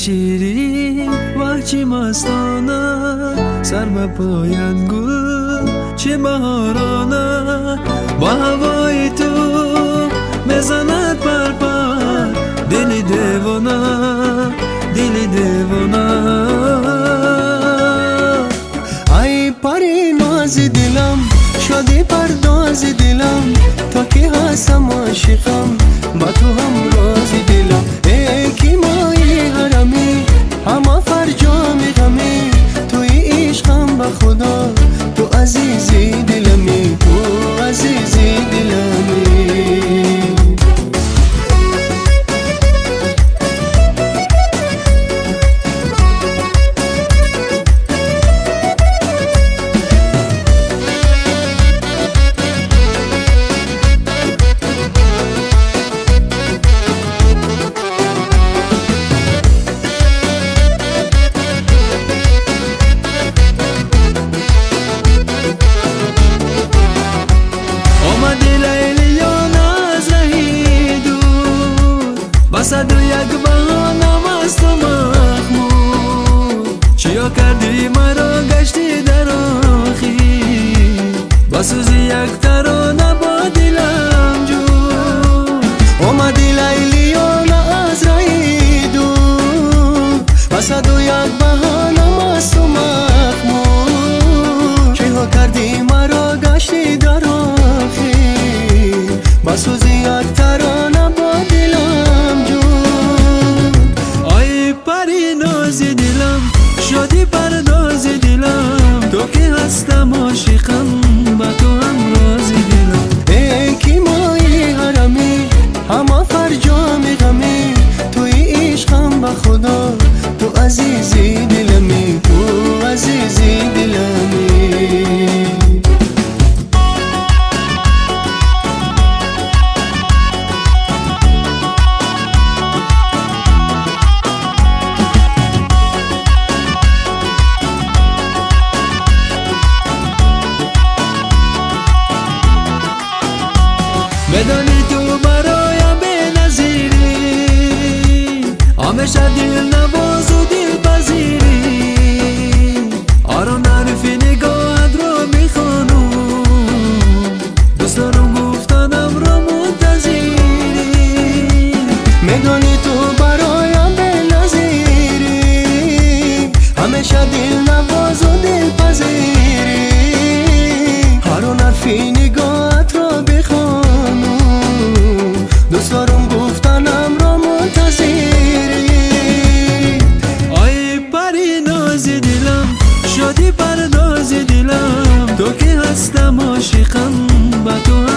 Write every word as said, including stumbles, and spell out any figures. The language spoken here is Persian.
شیرین وحچی مستانه سر به پایان گل چه بهارانه با هوای تو میزند پر پر دل دیوانه دل دیوانه ای پری ناز دلم شدی پرداز دلم تا که هستم عاشقم با تو هم راز دلم ای کی مایی حرمی همه فرجام غمی توی عشقم به خدا تو عزیزی دلمی تو عزیزی دلمی صد و یک بهانم از تو محمود چیا کردی مرا گشتی در آخی بسوزی یک ترانه با دلم جون اومدی لیلیانه از رای دور و صد و یک بهانم از تو محمود چیا کردی مرا گشتی در آخی بسوزی یک ترانه با دلم جون شدی پرداز دلم تو که هستم عاشقم با تو هم راز دلم ای کی مایی حرمی همه فرجام غمی توی عشقم به خدا تو عزیزی دلمی تو عزیزی دلمی بدانی تو برایم بی‌نظیری همیشه دل نواز و دل پذیری آرام حرف نگاهت رو میخوانم دوست دارم گفتنم رو منتظری میدانی تو برایم بی‌نظیری همیشه دل نواز و دل پذیری آرام حرف نگاهت رو بخوانم دوست دارم گفتنم را منتظری آی پری ناز دلم شدی پرداز دلم تو که هستم عاشقم با تو